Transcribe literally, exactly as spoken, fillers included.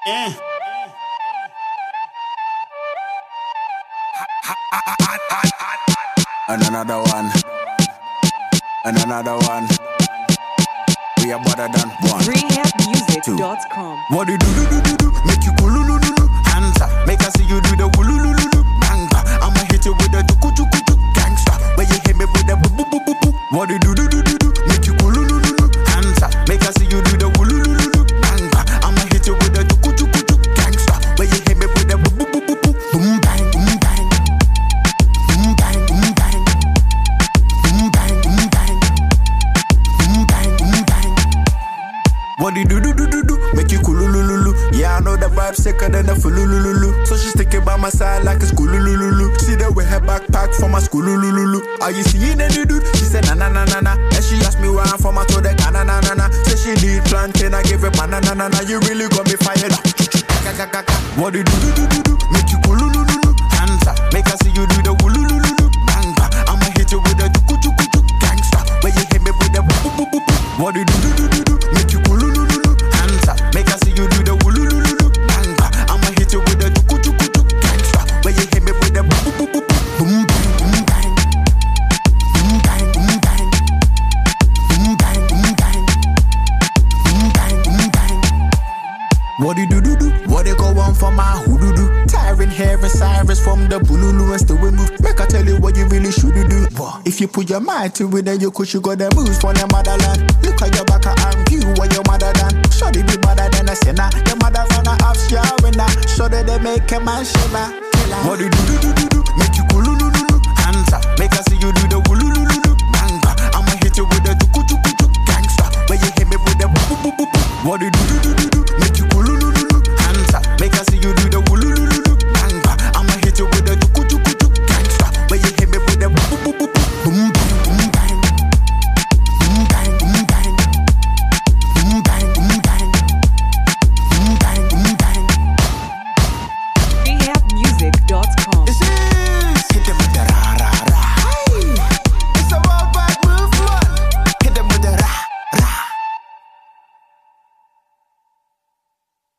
Yeah. And another one. And another one. We are better than one. rehab music dot com. What do you do, do, do, do, do? Make you cool, lulu, lulu. Hands up. Make I see you do the wulu, lulu, lulu. Banga. I'ma hit you with the juku, juku, juku. Gangsta. Where you hit me with the boo, boo, boo, boo, boo. What do you do, do, do, do, do? Make you cool, lulu, lulu. Hands up. Make I see you do the wulu, lulu, lulu. Banga. I'ma hit you with the juku, juku, juku. Gangsta. Where you hit me with the boo, boo, boo, boo, boo. Boom, bang, boom, bang. Boom, bang, boom, bang. Boom, bang, boom, bang. Boom, bang, boom, bang. What do you do, do, do, do, do? Make you cool, lulu. Yeah, I know the vibe sicker than the fulululu. So she's sticking by my side like a school, lulu. See that with her backpack from my school, lulu. Are you seeing any dude? She said, na na na na na. And she asked me where I'm from, I told her, na na na na. Say she need plantain, I give her banana, na na. You really got me fired up. What do you do, do, do, do, do? Make you cool, lulu. Hands up, make her see you do the wulululu. Banga, I'ma hit you with the juku, juku, juku. Gangsta, where you hit me with the boo, boo, boo, boo. What do you do, do, do, do, do? Make you cool, lulu. Hands up, make her see you do the wulululu. Banga, I'ma hit you with the juku, juku, juku. Gangsta, where you hit me with the boo, boo, boo, boo. Boom, bang, boom, bang. Boom, bang, boom, bang. Boom, bang, boom, bang. Boom, bang, boom, bang. What do you do, do, do? What they go on for my hoodoo? Tiring hair and Cyrus from the bululu and still we move. Make I tell you what you really should do. If you put your mind to it, then you could you got the moves from your motherland. Look at your back and view what your mother done. Shorty be better than a sinner. Your mother run a half shower winner. Shorty they make a man shiver. What do you do?